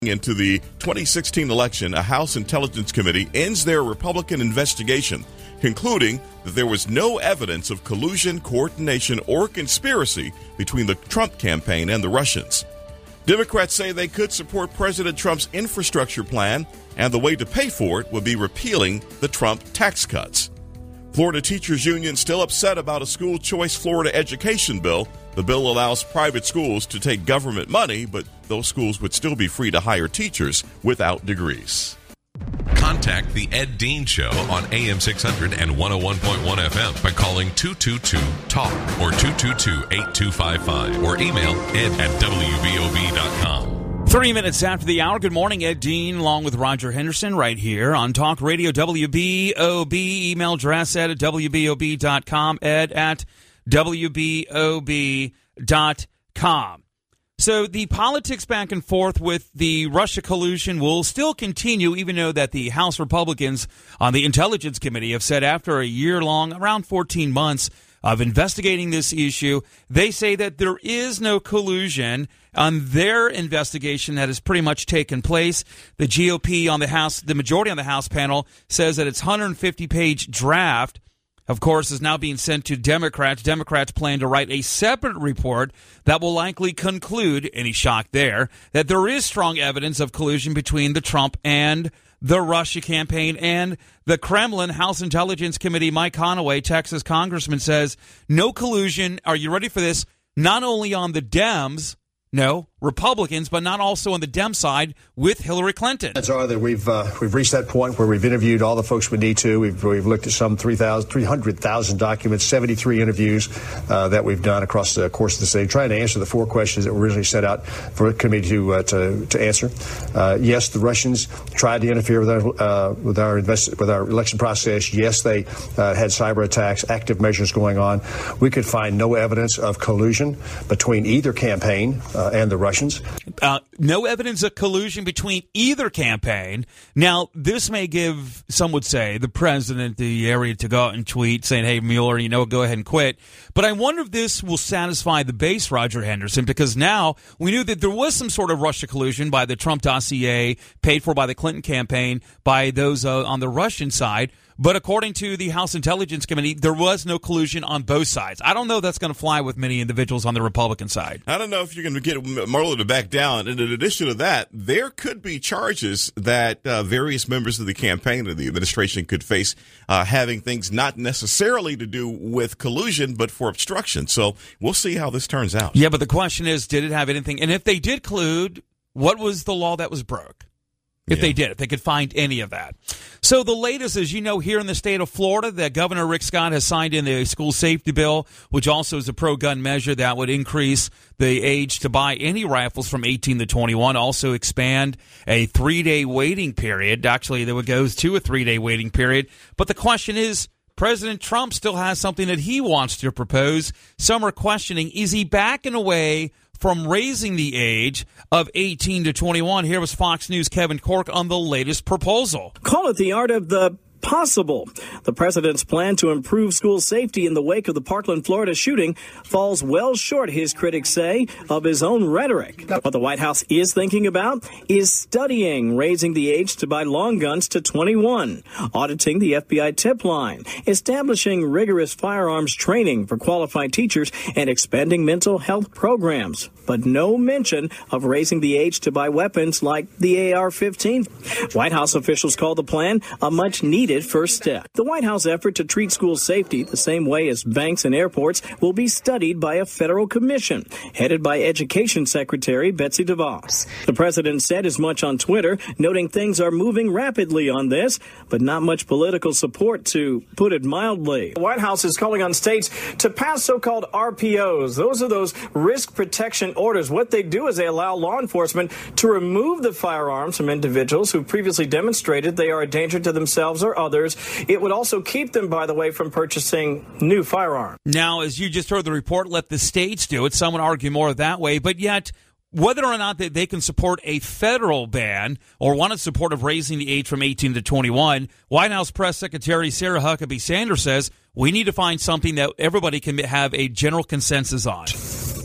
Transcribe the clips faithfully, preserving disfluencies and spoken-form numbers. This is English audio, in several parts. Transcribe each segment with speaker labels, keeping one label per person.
Speaker 1: Into the twenty sixteen election, a House Intelligence Committee ends their Republican investigation, concluding that there was no evidence of collusion, coordination, or conspiracy between the Trump campaign and the Russians. Democrats say they could support President Trump's infrastructure plan, and the way to pay for it would be repealing the Trump tax cuts. Florida Teachers Union still upset about a school choice Florida education bill. The bill allows private schools to take government money, but those schools would still be free to hire teachers without degrees.
Speaker 2: Contact the Ed Dean Show on A M six hundred and one oh one point one F M by calling two two two talk or two two two, eight two five five or email ed at w b o b dot com.
Speaker 3: Three minutes after the hour. Good morning, Ed Dean, along with Roger Henderson, right here on Talk Radio W B O B. Email address ed at w b o b dot com, ed at w b o b dot com. So the politics back and forth with the Russia collusion will still continue, even though that the House Republicans on the Intelligence Committee have said after a year-long, around fourteen months of investigating this issue, they say that there is no collusion on their investigation that has pretty much taken place. The G O P on the House, the majority on the House panel, says that its one hundred fifty page draft, of course, is now being sent to Democrats. Democrats plan to write a separate report that will likely conclude, any shock there, that there is strong evidence of collusion between the Trump and the Russia campaign and the Kremlin. House Intelligence Committee Mike Conaway, Texas congressman, says no collusion. Are you ready for this? Not only on the Dems, no, Republicans, but not also on the Dem side with Hillary Clinton.
Speaker 4: Odds are that we've uh, we've reached that point where we've interviewed all the folks we need to. We've we've looked at some three hundred thousand documents, seventy-three interviews uh, that we've done across the course of the day, trying to answer the four questions that were originally set out for a committee to uh, to, to answer. Uh, yes, the Russians tried to interfere with our uh, with our invest- with our election process. Yes, they uh, had cyber attacks, active measures going on. We could find no evidence of collusion between either campaign uh, and the Russians.
Speaker 3: Uh, no evidence of collusion between either campaign. Now, this may give, some would say, the president the area to go out and tweet saying, hey, Mueller, you know, go ahead and quit. But I wonder if this will satisfy the base, Roger Henderson, because now we knew that there was some sort of Russia collusion by the Trump dossier, paid for by the Clinton campaign, by those uh, on the Russian side. But according to the House Intelligence Committee, there was no collusion on both sides. I don't know if that's going to fly with many individuals on the Republican side.
Speaker 1: I don't know if you're going to get Mueller to back down. And in addition to that, there could be charges that uh, various members of the campaign or the administration could face, uh, having things not necessarily to do with collusion, but for obstruction. So we'll see how this turns out.
Speaker 3: Yeah, but the question is, did it have anything? And if they did collude, what was the law that was broke? If yeah. they did, if they could find any of that. So the latest, as you know, here in the state of Florida, that Governor Rick Scott has signed in the school safety bill, which also is a pro-gun measure that would increase the age to buy any rifles from eighteen to twenty-one, also expand a three-day waiting period. Actually, that goes to a three-day waiting period. But the question is, President Trump still has something that he wants to propose. Some are questioning, is he backing away from raising the age of eighteen to twenty-one? Here was Fox News' Kevin Corke on the latest proposal.
Speaker 5: Call it the art of the possible. The president's plan to improve school safety in the wake of the Parkland, Florida shooting falls well short, his critics say, of his own rhetoric. What the White House is thinking about is studying raising the age to buy long guns to twenty-one, auditing the F B I tip line, establishing rigorous firearms training for qualified teachers, and expanding mental health programs. But no mention of raising the age to buy weapons like the A R fifteen. White House officials call the plan a much-needed first step. The White House effort to treat school safety the same way as banks and airports will be studied by a federal commission headed by Education Secretary Betsy DeVos. The president said as much on Twitter, noting things are moving rapidly on this, but not much political support, to put it mildly. The White House is calling on states to pass so-called R P Os. Those are those risk protection orders. What they do is they allow law enforcement to remove the firearms from individuals who previously demonstrated they are a danger to themselves or others. It would also keep them, by the way, from purchasing new firearms.
Speaker 3: Now, as you just heard the report, let the states do it. Some would argue more that way, but yet whether or not they can support a federal ban or want to support of raising the age from eighteen to twenty-one, White House Press Secretary Sarah Huckabee Sanders says we need to find something that everybody can have a general consensus on.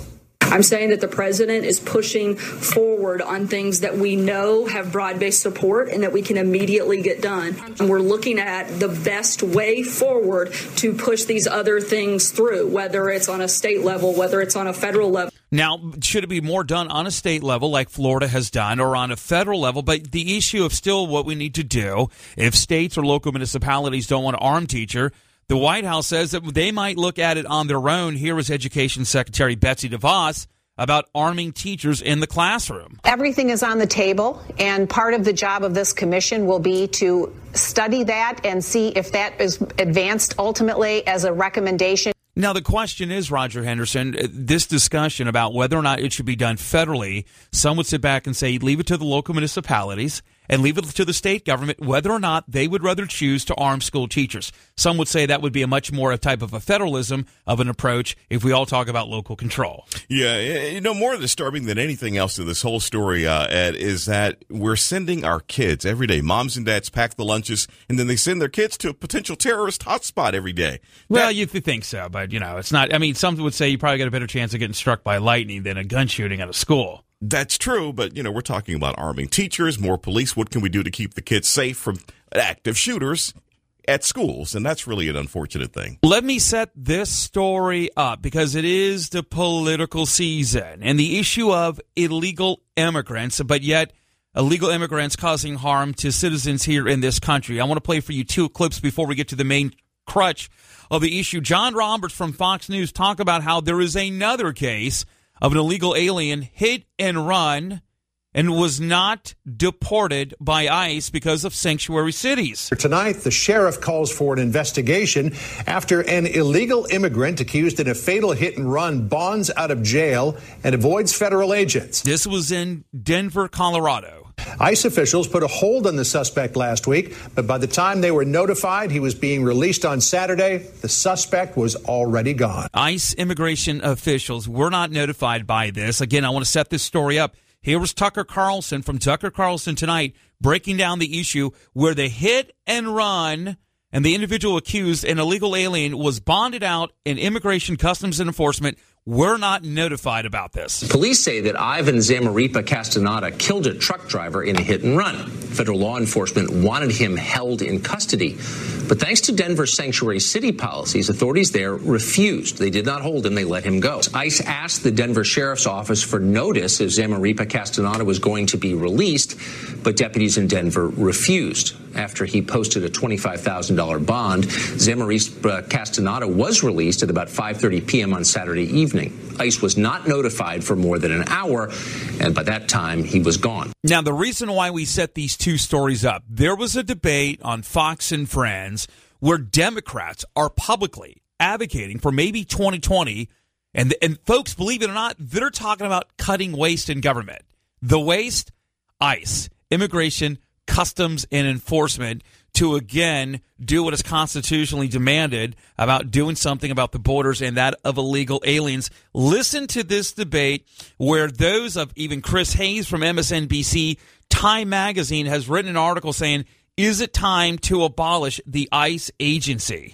Speaker 6: I'm saying that the president is pushing forward on things that we know have broad-based support and that we can immediately get done. And we're looking at the best way forward to push these other things through, whether it's on a state level, whether it's on a federal level.
Speaker 3: Now, should it be more done on a state level like Florida has done or on a federal level? But the issue of still what we need to do, if states or local municipalities don't want to arm teacher, the White House says that they might look at it on their own. Here is Education Secretary Betsy DeVos about arming teachers in the classroom.
Speaker 7: Everything is on the table, and part of the job of this commission will be to study that and see if that is advanced ultimately as a recommendation.
Speaker 3: Now, the question is, Roger Henderson, this discussion about whether or not it should be done federally, some would sit back and say leave it to the local municipalities and leave it to the state government whether or not they would rather choose to arm school teachers. Some would say that would be a much more a type of a federalism of an approach if we all talk about local control.
Speaker 1: Yeah, you know, more disturbing than anything else in this whole story, uh, Ed, is that we're sending our kids every day. Moms and dads pack the lunches, and then they send their kids to a potential terrorist hotspot every day.
Speaker 3: Well,
Speaker 1: that-
Speaker 3: you think so, but, you know, it's not. I mean, some would say you probably got a better chance of getting struck by lightning than a gun shooting at a school.
Speaker 1: That's true, but, you know, we're talking about arming teachers, more police. What can we do to keep the kids safe from active shooters at schools? And that's really an unfortunate thing.
Speaker 3: Let me set this story up because it is the political season and the issue of illegal immigrants, but yet illegal immigrants causing harm to citizens here in this country. I want to play for you two clips before we get to the main crutch of the issue. John Roberts from Fox News talk about how there is another case of an illegal alien hit and run and was not deported by ICE because of sanctuary cities.
Speaker 4: Tonight, the sheriff calls for an investigation after an illegal immigrant accused in a fatal hit and run bonds out of jail and avoids federal agents.
Speaker 3: This was in Denver, Colorado.
Speaker 4: ICE officials put a hold on the suspect last week, but by the time they were notified he was being released on Saturday, the suspect was already gone.
Speaker 3: ICE immigration officials were not notified by this. Again, I want to set this story up. Here was Tucker Carlson from Tucker Carlson Tonight breaking down the issue where the hit and run and the individual accused, an illegal alien, was bonded out and Immigration, Customs and Enforcement were not notified about this.
Speaker 8: Police say that Ivan Zamaripa Castaneda killed a truck driver in a hit and run. Federal law enforcement wanted him held in custody. But thanks to Denver's sanctuary city policies, authorities there refused. They did not hold him. They let him go. ICE asked the Denver Sheriff's Office for notice if Zamaripa Castaneda was going to be released, but deputies in Denver refused. After he posted a twenty-five thousand dollars bond, Zamaripa Castaneda was released at about five thirty p.m. on Saturday evening. ICE was not notified for more than an hour, and by that time, he was gone.
Speaker 3: Now, the reason why we set these two stories up, there was a debate on Fox and Friends where Democrats are publicly advocating for maybe twenty twenty, and, and folks, believe it or not, they're talking about cutting waste in government. The waste, ICE, Immigration, Customs and Enforcement, to again do what is constitutionally demanded about doing something about the borders and that of illegal aliens. Listen to this debate where those of even Chris Hayes from M S N B C, Time Magazine has written an article saying, is it time to abolish the ICE agency?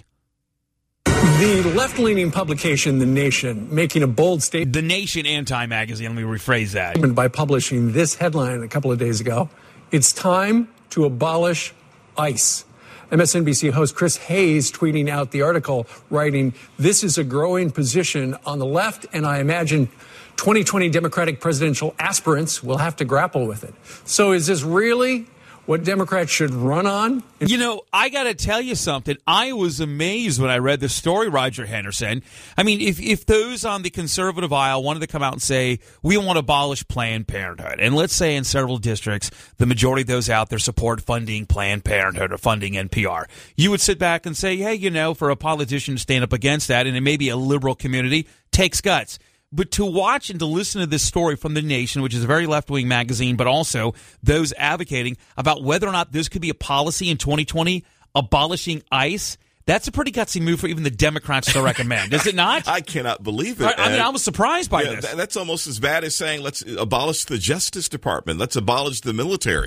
Speaker 9: The left-leaning publication, The Nation, making a bold statement.
Speaker 3: The Nation and Time Magazine, let me rephrase that.
Speaker 9: By publishing this headline a couple of days ago, it's time to abolish ICE. M S N B C host Chris Hayes tweeting out the article, writing, "This is a growing position on the left, and I imagine twenty twenty Democratic presidential aspirants will have to grapple with it." So is this really what Democrats should run on?
Speaker 3: You know, I got to tell you something. I was amazed when I read the story, Roger Henderson. I mean, if, if those on the conservative aisle wanted to come out and say, we want to abolish Planned Parenthood, and let's say in several districts, the majority of those out there support funding Planned Parenthood or funding N P R, you would sit back and say, hey, you know, for a politician to stand up against that, and it may be a liberal community, takes guts. But to watch and to listen to this story from The Nation, which is a very left-wing magazine, but also those advocating about whether or not this could be a policy in twenty twenty, abolishing ICE, that's a pretty gutsy move for even the Democrats to recommend, is it not?
Speaker 1: I cannot believe it.
Speaker 3: I, I mean, I was surprised by
Speaker 1: yeah,
Speaker 3: this.
Speaker 1: Th- that's almost as bad as saying, let's abolish the Justice Department. Let's abolish the military.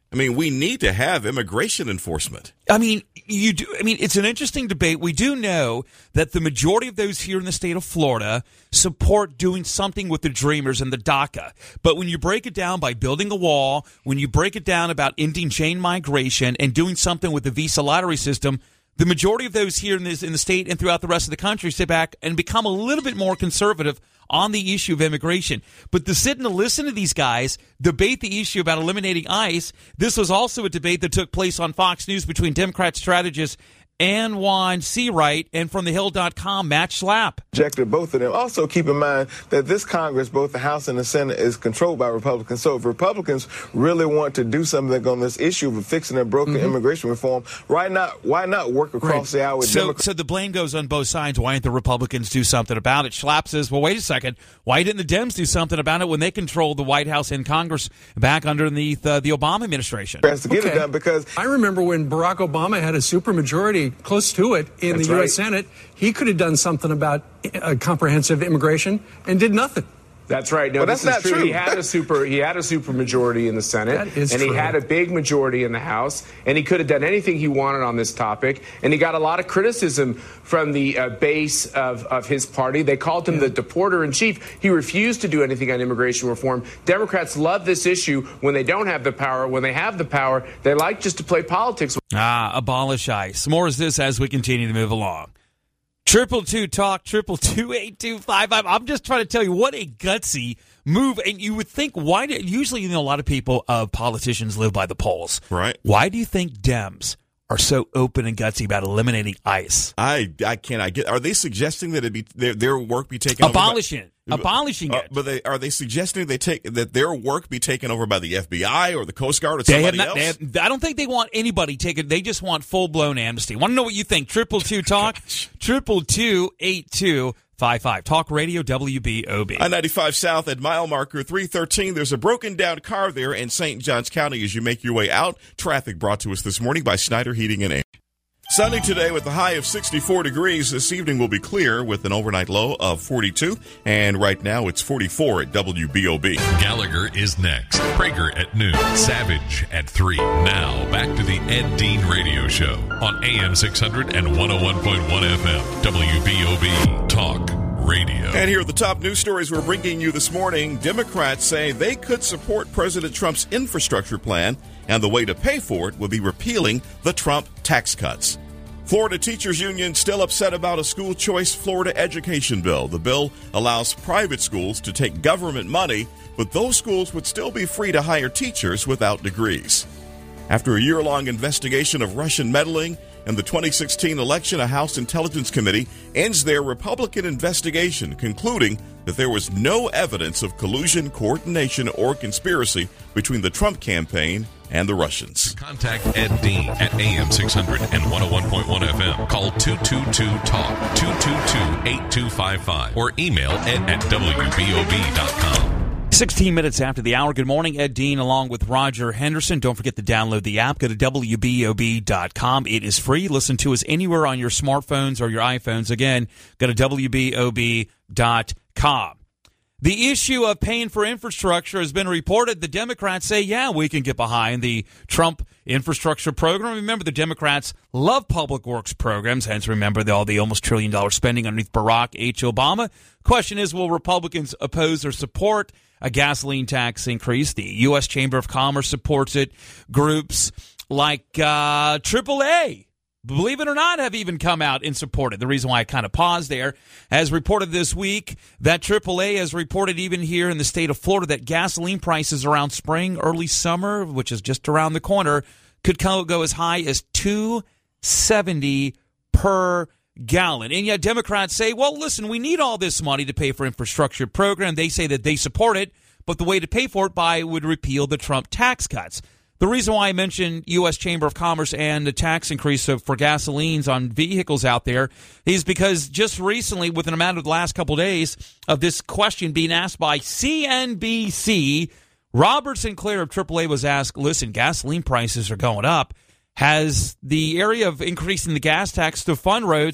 Speaker 1: I mean, we need to have immigration enforcement.
Speaker 3: I mean, you do. I mean, it's an interesting debate. We do know that the majority of those here in the state of Florida support doing something with the Dreamers and the DACA. But when you break it down by building a wall, when you break it down about ending chain migration and doing something with the visa lottery system, the majority of those here in this in the state and throughout the rest of the country sit back and become a little bit more conservative on the issue of immigration. But to sit and to listen to these guys debate the issue about eliminating ICE, this was also a debate that took place on Fox News between Democrat strategist Anwan Seawright and from the hill dot com, Matt Schlapp.
Speaker 10: Rejected both of them. Also keep in mind that this Congress, both the House and the Senate, is controlled by Republicans. So if Republicans really want to do something on this issue of fixing a broken mm-hmm. immigration reform, why not Why not work across right. the aisle with
Speaker 3: so,
Speaker 10: Democrats?
Speaker 3: So the blame goes on both sides. Why didn't the Republicans do something about it? Schlapp says, well, wait a second. Why didn't the Dems do something about it when they controlled the White House and Congress back underneath uh, the Obama administration?
Speaker 10: Has to get
Speaker 9: okay.
Speaker 10: it done because
Speaker 9: I remember when Barack Obama had a supermajority close to it in
Speaker 10: That's
Speaker 9: the U S
Speaker 10: right.
Speaker 9: Senate, he could have done something about uh, comprehensive immigration and did nothing.
Speaker 11: That's right. No,
Speaker 10: well,
Speaker 11: this
Speaker 10: that's
Speaker 11: is
Speaker 10: not
Speaker 11: true.
Speaker 10: true.
Speaker 11: He had a super. He had a super majority in the Senate,
Speaker 9: That is
Speaker 11: and
Speaker 9: true.
Speaker 11: he had a big majority in the House, and he could have done anything he wanted on this topic. And he got a lot of criticism from the uh, base of, of his party. They called him yeah. the deporter in chief. He refused to do anything on immigration reform. Democrats love this issue when they don't have the power. When they have the power, they like just to play politics.
Speaker 3: Ah, abolish ICE. More is this as we continue to move along. Triple two talk, triple two eight two five five. I'm just trying to tell you what a gutsy move. And you would think, why do, usually, you know, a lot of people, uh, politicians live by the polls.
Speaker 1: Right.
Speaker 3: Why do you think Dems are so open and gutsy about eliminating ICE?
Speaker 1: I I can't. I get. Are they suggesting that it be their, their work be taken
Speaker 3: abolishing
Speaker 1: over by,
Speaker 3: it, abolishing
Speaker 1: uh,
Speaker 3: it?
Speaker 1: But they are they suggesting they take that their work be taken over by the F B I or the Coast Guard or
Speaker 3: they
Speaker 1: somebody
Speaker 3: have not,
Speaker 1: else?
Speaker 3: they have, I don't think they want anybody taken. They just want full blown amnesty. Want to know what you think? Triple two talk, triple two eight two. Five five Talk Radio W B O B.
Speaker 1: I ninety-five South at mile marker three thirteen. There's a broken down car there in Saint Johns County as you make your way out. Traffic brought to us this morning by Snyder Heating and Air. Sunny today with a high of sixty-four degrees. This evening will be clear with an overnight low of forty-two. And right now it's forty-four at W B O B.
Speaker 2: Gallagher is next. Prager at noon. Savage at three. Now back to the Ed Dean Radio Show on A M six hundred and one oh one point one F M. W B O B Talk Radio.
Speaker 1: And here are the top news stories we're bringing you this morning. Democrats say they could support President Trump's infrastructure plan, and the way to pay for it will be repealing the Trump tax cuts. Florida Teachers Union still upset about a school choice Florida education bill. The bill allows private schools to take government money, but those schools would still be free to hire teachers without degrees. After a year-long investigation of Russian meddling in the twenty sixteen election, a House Intelligence Committee ends their Republican investigation, concluding that there was no evidence of collusion, coordination, or conspiracy between the Trump campaign and the Russians.
Speaker 2: Contact Ed Dean at A M six hundred and one oh one point one F M. Call two two two talk, two two two eight two five five, or email ed at W B O B dot com.
Speaker 3: sixteen minutes after the hour. Good morning, Ed Dean, along with Roger Henderson. Don't forget to download the app. Go to W B O B dot com. It is free. Listen to us anywhere on your smartphones or your iPhones. Again, go to W B O B dot com. The issue of paying for infrastructure has been reported. The Democrats say, yeah, we can get behind the Trump infrastructure program. Remember, the Democrats love public works programs, hence remember the, all the almost trillion dollar spending underneath Barack H. Obama. Question is, will Republicans oppose or support a gasoline tax increase? The U S Chamber of Commerce supports it. Groups like uh, triple A, believe it or not, have even come out and supported. The reason why I kind of paused there, as reported this week, that triple A has reported even here in the state of Florida that gasoline prices around spring, early summer, which is just around the corner, could go as high as two seventy per gallon. And yet Democrats say, well, listen, we need all this money to pay for infrastructure program. They say that they support it, but the way to pay for it by would repeal the Trump tax cuts. The reason why I mentioned U S Chamber of Commerce and the tax increase for gasolines on vehicles out there is because just recently, within a matter of the last couple of days of this question being asked by C N B C, Robert Sinclair of triple A was asked, listen, gasoline prices are going up. Has the area of increasing the gas tax to fund roads,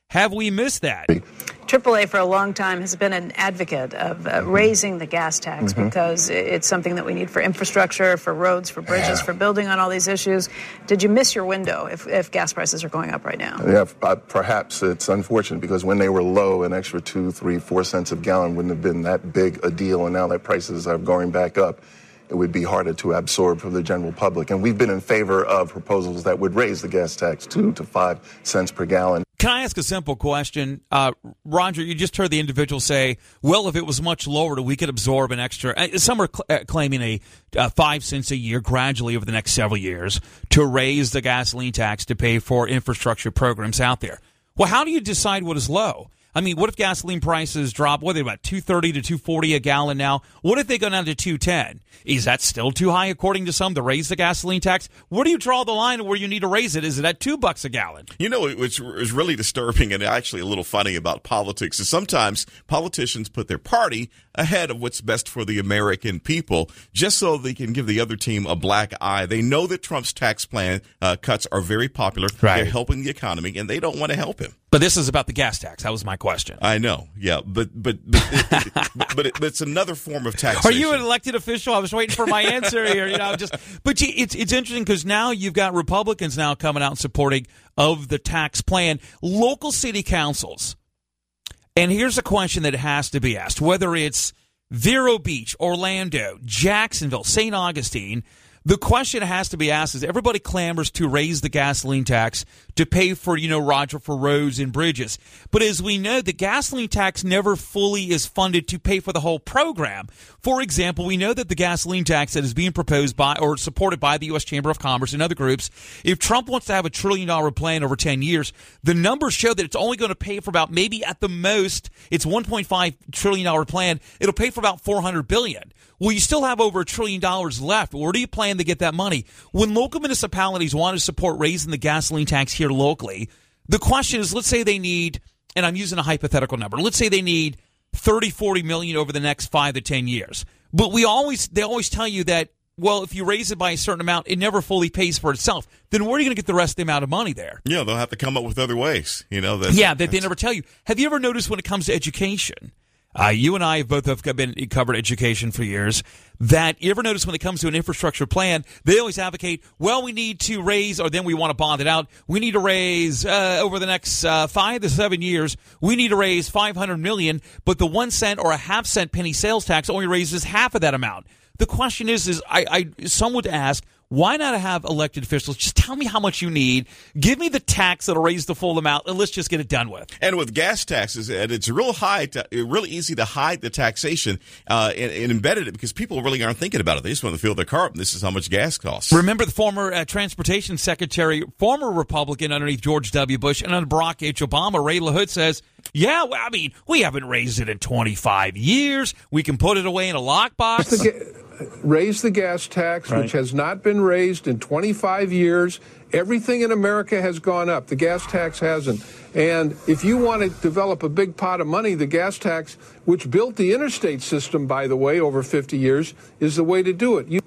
Speaker 3: Have we missed that?
Speaker 12: triple A for a long time has been an advocate of uh, raising the gas tax mm-hmm. because it's something that we need for infrastructure, for roads, for bridges, yeah. for building on all these issues. Did you miss your window if, if gas prices are going up right now?
Speaker 13: Yeah, uh, perhaps it's unfortunate because when they were low, an extra two, three, four cents a gallon wouldn't have been that big a deal, and now that prices are going back up, it would be harder to absorb for the general public. And we've been in favor of proposals that would raise the gas tax two to five cents per gallon.
Speaker 3: Can I ask a simple question? Uh, Roger, you just heard the individual say, well, if it was much lower, we could absorb an extra. Uh, some are cl- uh, claiming a uh, five cents a year gradually over the next several years to raise the gasoline tax to pay for infrastructure programs out there. Well, how do you decide what is low? I mean, what if gasoline prices drop, what are they, about two thirty to two forty a gallon now? What if they go down to two ten? Is that still too high, according to some, to raise the gasoline tax? Where do you draw the line where you need to raise it? Is it at two bucks a gallon?
Speaker 1: You know, which is really disturbing and actually a little funny about politics is sometimes politicians put their party ahead of what's best for the American people just so they can give the other team a black eye. They know that Trump's tax plan uh, cuts are very popular. Right. They're helping the economy, and they don't want to help him.
Speaker 3: But this is about the gas tax. That was my question.
Speaker 1: I know, yeah, but but but, it, but, but, it, but it's another form of taxation.
Speaker 3: Are you an elected official? I was waiting for my answer here. You know, just but you, it's it's interesting because now you've got Republicans now coming out and supporting of the tax plan. Local city councils, and here's a question that has to be asked: whether it's Vero Beach, Orlando, Jacksonville, Saint Augustine. The question has to be asked is everybody clamors to raise the gasoline tax to pay for, you know, Roger, for roads and bridges. But as we know, the gasoline tax never fully is funded to pay for the whole program. For example, we know that the gasoline tax that is being proposed by or supported by the U S Chamber of Commerce and other groups, if Trump wants to have a trillion dollar plan over ten years, the numbers show that it's only going to pay for about maybe at the most, it's one point five trillion dollar plan. It'll pay for about four hundred billion dollars. Well, you still have over a trillion dollars left. Where do you plan to get that money? When local municipalities want to support raising the gasoline tax here locally, the question is, let's say they need, and I'm using a hypothetical number, let's say they need thirty, forty million over the next five to ten years. But we always, they always tell you that, well, if you raise it by a certain amount, it never fully pays for itself. Then where are you going to get the rest of the amount of money there?
Speaker 1: Yeah, they'll have to come up with other ways. You know, that's,
Speaker 3: yeah, that they never tell you. Have you ever noticed when it comes to education? Uh, you and I have both have been covered education for years. That you ever notice when it comes to an infrastructure plan, they always advocate, well, we need to raise, or then we want to bond it out. We need to raise uh, over the next uh, five to seven years. We need to raise five hundred million, but the one cent or a half cent penny sales tax only raises half of that amount. The question is, is I, I some would ask, why not have elected officials just tell me how much you need, give me the tax that'll raise the full amount, and let's just get it done with.
Speaker 1: And with gas taxes, and it's real high, to, really easy to hide the taxation uh, and, and embedded it because people really aren't thinking about it. They just want to fill their car up, and this is how much gas costs.
Speaker 3: Remember the former uh, transportation secretary, former Republican underneath George W. Bush and under Barack H. Obama, Ray LaHood says, yeah, well, I mean, we haven't raised it in twenty-five years. We can put it away in a lockbox.
Speaker 14: Raise the gas tax, right, which has not been raised in twenty-five years. Everything in America has gone up. The gas tax hasn't. And if you want to develop a big pot of money, the gas tax, which built the interstate system, by the way, over fifty years, is the way to do it. You,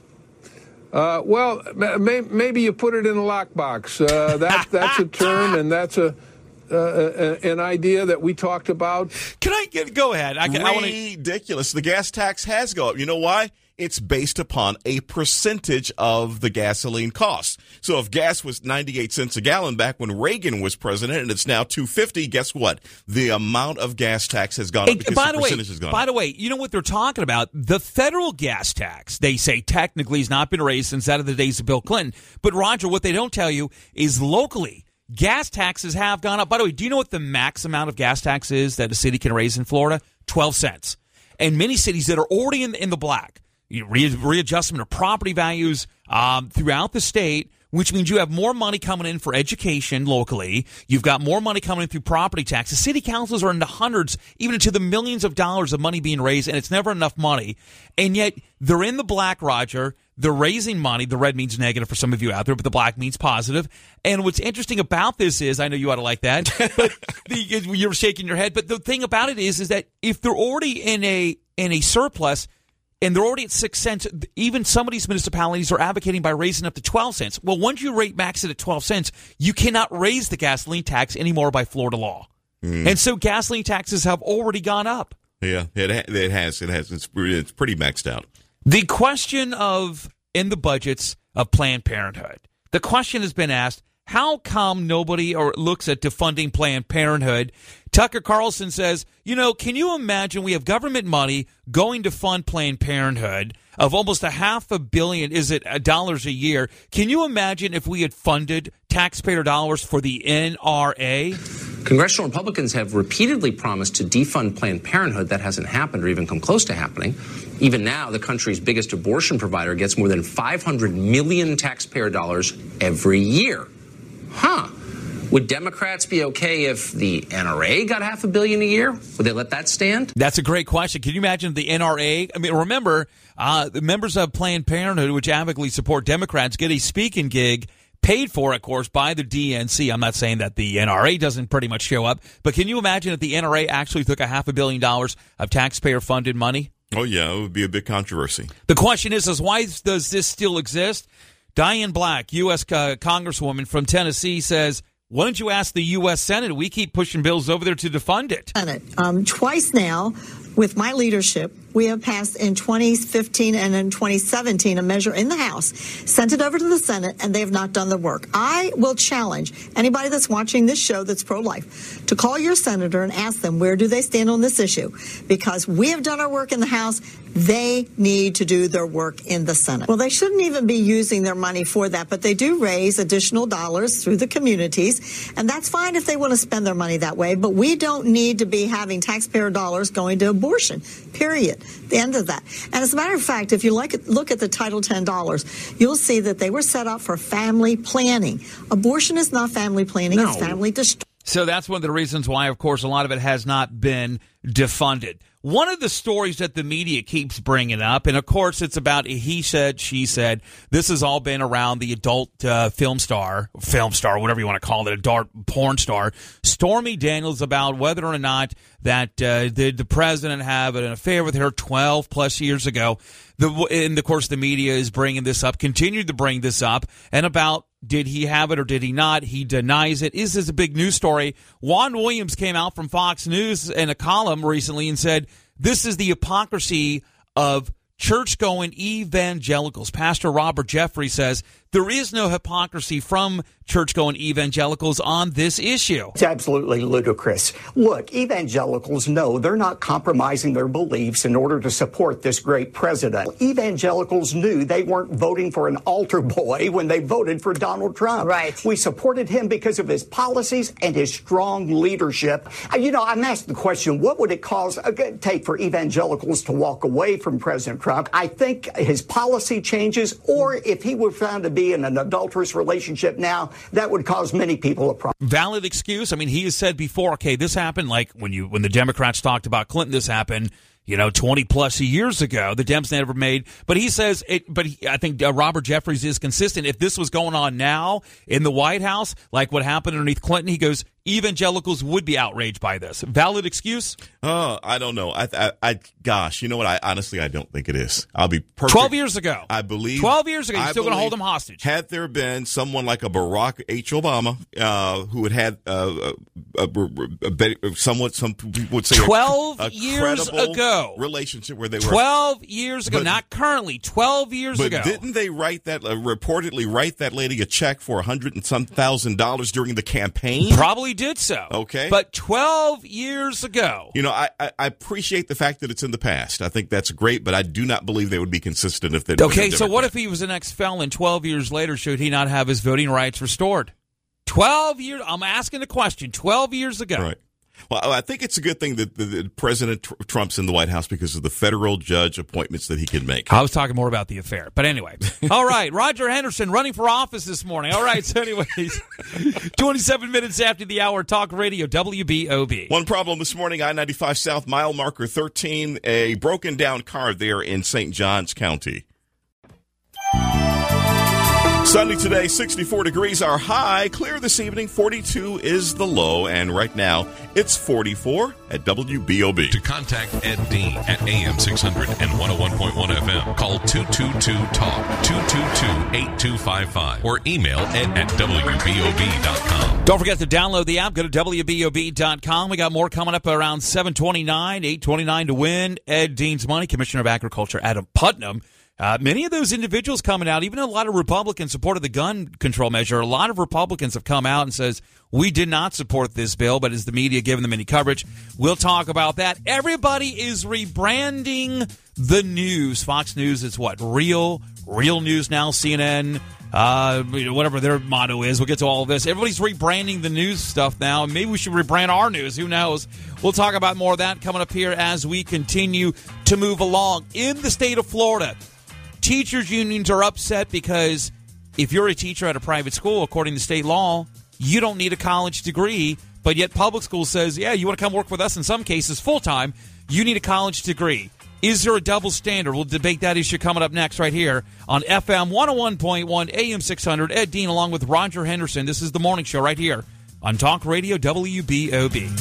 Speaker 14: uh, well, may, maybe you put it in a lockbox. Uh, that, that's a term, and that's a... Uh, an idea that we talked about.
Speaker 3: Can I get, go ahead? I,
Speaker 1: can, I wanna... Ridiculous. The gas tax has gone up. You know why? It's based upon a percentage of the gasoline cost. So if gas was ninety-eight cents a gallon back when Reagan was president and it's now two fifty, guess what? The amount of gas tax has gone up because
Speaker 3: by
Speaker 1: the,
Speaker 3: the
Speaker 1: percentage
Speaker 3: way,
Speaker 1: has gone
Speaker 3: by
Speaker 1: up.
Speaker 3: the way, you know what they're talking about? The federal gas tax, they say technically has not been raised since out of the days of Bill Clinton. But Roger, what they don't tell you is locally, gas taxes have gone up. By the way, do you know what the max amount of gas tax is that a city can raise in Florida? twelve cents. And many cities that are already in, in the black, you know, re- readjustment of property values um, throughout the state, which means you have more money coming in for education locally. You've got more money coming in through property taxes. City councils are in the hundreds, even into the millions of dollars of money being raised, and it's never enough money. And yet they're in the black, Roger. They're raising money. The red means negative for some of you out there, but the black means positive. And what's interesting about this is, I know you ought to like that, but the, you're shaking your head. But the thing about it is, is that if they're already in a in a surplus, and they're already at six cents. Even some of these municipalities are advocating by raising up to twelve cents. Well, once you rate max it at twelve cents, you cannot raise the gasoline tax anymore by Florida law.
Speaker 1: Mm.
Speaker 3: And so gasoline taxes have already gone up.
Speaker 1: Yeah, it, ha- it has. It has. It's, it's pretty maxed out.
Speaker 3: The question of, in the budgets of Planned Parenthood, the question has been asked, how come nobody or looks at defunding Planned Parenthood? Tucker Carlson says, you know, can you imagine we have government money going to fund Planned Parenthood of almost a half a billion, is it, dollars a year? Can you imagine if we had funded taxpayer dollars for the N R A?
Speaker 8: Congressional Republicans have repeatedly promised to defund Planned Parenthood. That hasn't happened or even come close to happening. Even now, the country's biggest abortion provider gets more than five hundred million taxpayer dollars every year. Huh. Would Democrats be okay if the N R A got half a billion a year? Would they let that stand?
Speaker 3: That's a great question. Can you imagine the N R A? I mean, remember, uh, the members of Planned Parenthood, which advocatively support Democrats, get a speaking gig paid for, of course, by the D N C. I'm not saying that the N R A doesn't pretty much show up, but can you imagine if the N R A actually took a half a billion dollars of taxpayer-funded money?
Speaker 1: Oh, yeah, it would be a big controversy.
Speaker 3: The question is, is why does this still exist? Diane Black, U S Uh, Congresswoman from Tennessee, says, why don't you ask the U S Senate? We keep pushing bills over there to defund it.
Speaker 15: Senate. Um, twice now, with my leadership, we have passed in twenty fifteen and in twenty seventeen a measure in the House, sent it over to the Senate, and they have not done the work. I will challenge anybody that's watching this show that's pro-life to call your senator and ask them where do they stand on this issue, because we have done our work in the House. They need to do their work in the Senate. Well, they shouldn't even be using their money for that, but they do raise additional dollars through the communities, and that's fine if they want to spend their money that way, but we don't need to be having taxpayer dollars going to abortion, period. The end of that. And as a matter of fact, if you look at, look at the Title ten dollars, you'll see that they were set up for family planning. Abortion is not family planning,
Speaker 3: No.
Speaker 15: it's family destruction.
Speaker 3: So that's one of the reasons why, of course, a lot of it has not been defunded. One of the stories that the media keeps bringing up, and of course it's about he said, she said, this has all been around the adult uh, film star, film star, whatever you want to call it, adult porn star, Stormy Daniels, about whether or not that uh, did the president have an affair with her twelve plus years ago. The, and of course the media is bringing this up, continued to bring this up, and about did he have it or did he not? He denies it. Is this a big news story? Juan Williams came out from Fox News in a column recently and said, this is the hypocrisy of church-going evangelicals. Pastor Robert Jeffrey says there is no hypocrisy from church-going evangelicals on this issue.
Speaker 16: It's absolutely ludicrous. Look, evangelicals know they're not compromising their beliefs in order to support this great president. Evangelicals knew they weren't voting for an altar boy when they voted for Donald Trump. Right. We supported him because of his policies and his strong leadership. You know, I'm asked the question, what would it cause, uh, take for evangelicals to walk away from President Trump? I think his policy changes, or if he were found to be in an adulterous relationship now, that would cause many people a problem.
Speaker 3: Valid excuse. I mean, he has said before, okay, this happened like when you when the Democrats talked about Clinton, this happened, you know, twenty plus years ago. The Dems never made, but he says it. But he, I think uh, Robert Jeffries is consistent. If this was going on now in the White House, like what happened underneath Clinton, he goes, evangelicals would be outraged by this. Valid excuse?
Speaker 1: Oh, I don't know. I, I, I, gosh, you know what? I honestly, I don't think it is. I'll be perfect.
Speaker 3: Twelve years ago,
Speaker 1: I believe.
Speaker 3: Twelve years ago, you're
Speaker 1: I
Speaker 3: still going to hold
Speaker 1: believe
Speaker 3: him hostage.
Speaker 1: Had there been someone like a Barack H. Obama, uh, who had had uh, a, a, a, a somewhat, some people would say,
Speaker 3: twelve
Speaker 1: a, a
Speaker 3: years ago,
Speaker 1: relationship where they were
Speaker 3: twelve years ago,
Speaker 1: but,
Speaker 3: not currently. Twelve years
Speaker 1: but
Speaker 3: ago.
Speaker 1: But didn't they write that? Uh, reportedly, write that lady a check for a hundred and some thousand dollars during the campaign?
Speaker 3: Probably did so.
Speaker 1: Okay.
Speaker 3: But twelve years ago.
Speaker 1: You know, I, I, I appreciate the fact that it's in the past. I think that's great, but I do not believe they would be consistent if they
Speaker 3: Okay, so what if he was an ex-felon twelve years later? Should he not have his voting rights restored? twelve years. I'm asking the question. twelve years ago.
Speaker 1: Right. Well, I think it's a good thing that, that, that President Tr- Trump's in the White House because of the federal judge appointments that he can make.
Speaker 3: I was talking more about the affair. But anyway. All right. Roger Henderson running for office this morning. All right. So anyways, twenty-seven minutes after the hour, Talk Radio, W B O B.
Speaker 1: One problem this morning, I ninety-five South, mile marker thirteen, a broken down car there in Saint Johns County. Sunny today, sixty-four degrees our high. Clear this evening, forty-two is the low. And right now, it's forty-four at W B O B.
Speaker 2: To contact Ed Dean at A M six hundred and one oh one point one F M, call two two two talk, two two two, eight two five five, or email ed at W B O B dot com.
Speaker 3: Don't forget to download the app. Go to W B O B dot com. We got more coming up around seven twenty-nine, eight twenty-nine to win Ed Dean's money. Commissioner of Agriculture Adam Putnam. Uh, many of those individuals coming out, even a lot of Republicans supported the gun control measure. A lot of Republicans have come out and says, we did not support this bill, but is the media giving them any coverage? We'll talk about that. Everybody is rebranding the news. Fox News is what? Real, real news now, C N N, uh, whatever their motto is. We'll get to all of this. Everybody's rebranding the news stuff now, and maybe we should rebrand our news. Who knows? We'll talk about more of that coming up here as we continue to move along. In the state of Florida, teachers' unions are upset because if you're a teacher at a private school, according to state law, you don't need a college degree, but yet public school says, yeah, you want to come work with us in some cases full-time, you need a college degree. Is there a double standard? We'll debate that issue coming up next right here on F M one oh one point one, A M six hundred. Ed Dean along with Roger Henderson. This is The Morning Show right here on Talk Radio W B O B.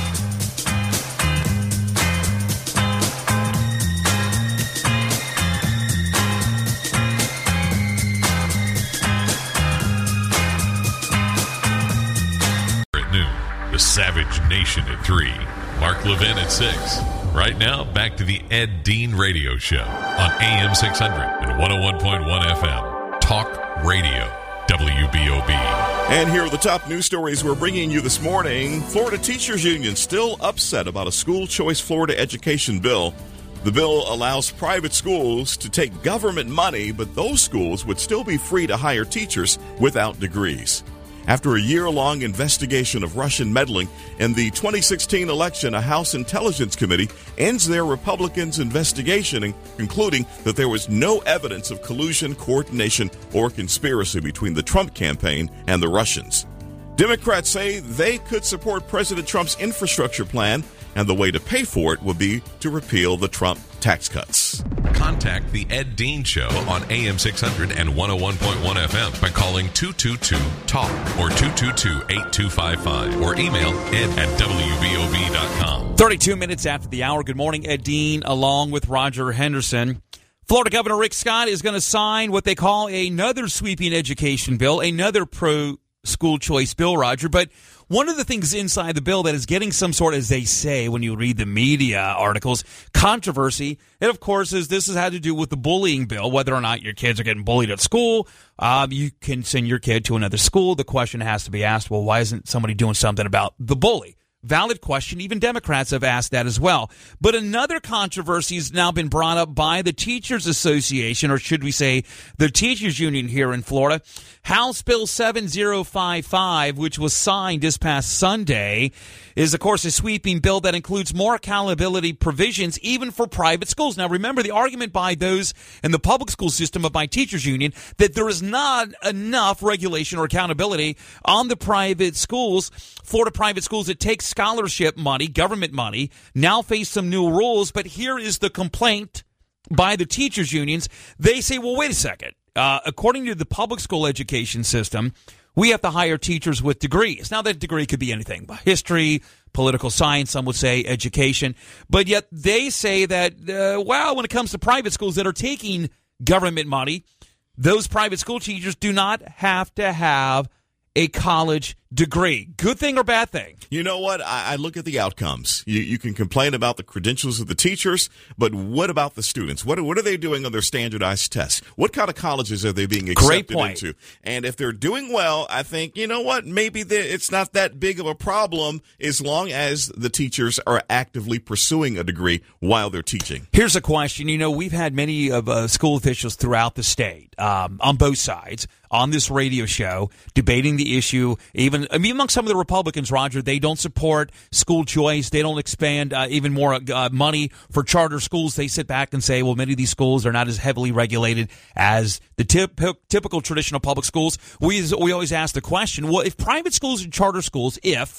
Speaker 2: The Savage Nation at three. Mark Levin at six. Right now, back to the Ed Dean Radio Show on A M six hundred and one oh one point one F M. Talk Radio, W B O B.
Speaker 1: And here are the top news stories we're bringing you this morning. Florida Teachers Union still upset about a school choice Florida education bill. The bill allows private schools to take government money, but those schools would still be free to hire teachers without degrees. After a year-long investigation of Russian meddling in the twenty sixteen election, a House Intelligence Committee ends their Republicans' investigation, concluding that there was no evidence of collusion, coordination, or conspiracy between the Trump campaign and the Russians. Democrats say they could support President Trump's infrastructure plan, and the way to pay for it would be to repeal the Trump tax cuts.
Speaker 2: Contact the Ed Dean Show on A M six hundred and one oh one point one F M by calling two two two talk or two two two, eight two five five or email ed at W B O B dot com.
Speaker 3: thirty-two minutes after the hour. Good morning, Ed Dean, along with Roger Henderson. Florida Governor Rick Scott is going to sign what they call another sweeping education bill, another pro-school choice bill, Roger. But one of the things inside the bill that is getting some sort, as they say when you read the media articles, controversy, and of course, is this has had to do with the bullying bill, whether or not your kids are getting bullied at school. Um, you can send your kid to another school. The question has to be asked, well, why isn't somebody doing something about the bully? Valid question. Even Democrats have asked that as well. But another controversy has now been brought up by the Teachers Association, or should we say the Teachers Union here in Florida. House Bill seven oh five five, which was signed this past Sunday, is, of course, a sweeping bill that includes more accountability provisions even for private schools. Now, remember the argument by those in the public school system of my teachers union that there is not enough regulation or accountability on the private schools. Florida private schools that take scholarship money, government money, now face some new rules. But here is the complaint by the teachers unions. They say, well, wait a second. Uh, according to the public school education system, we have to hire teachers with degrees. Now, that degree could be anything, history, political science, some would say education. But yet they say that, uh, well, when it comes to private schools that are taking government money, those private school teachers do not have to have a college degree. Good thing or bad thing?
Speaker 1: You know what? I, I look at the outcomes. You, you can complain about the credentials of the teachers, but what about the students? What, what are they doing on their standardized tests? What kind of colleges are they being accepted into? And if they're doing well, I think, you know what? Maybe it's not that big of a problem as long as the teachers are actively pursuing a degree while they're teaching.
Speaker 3: Here's a question. You know, we've had many of uh, school officials throughout the state um, on both sides on this radio show debating the issue. Even I mean, among some of the Republicans, Roger, they don't support school choice. They don't expand uh, even more uh, money for charter schools. They sit back and say, well, many of these schools are not as heavily regulated as the tip, typical traditional public schools. We we always ask the question, well, if private schools and charter schools, if